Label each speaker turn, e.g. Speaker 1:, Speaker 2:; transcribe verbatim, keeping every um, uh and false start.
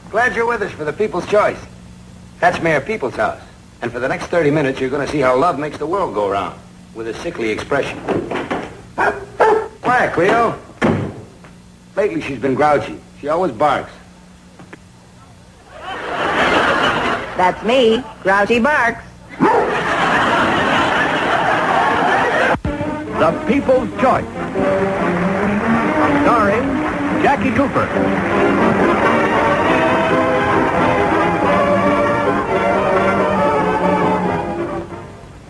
Speaker 1: Glad you're with us for the People's Choice. That's Mayor People's House. And for the next thirty minutes, you're going to see how love makes the world go round, with a sickly expression. Quiet, Cleo. Lately, she's been grouchy. She always barks.
Speaker 2: That's me. Grouchy barks.
Speaker 3: The People's Choice. Starring Jackie Cooper.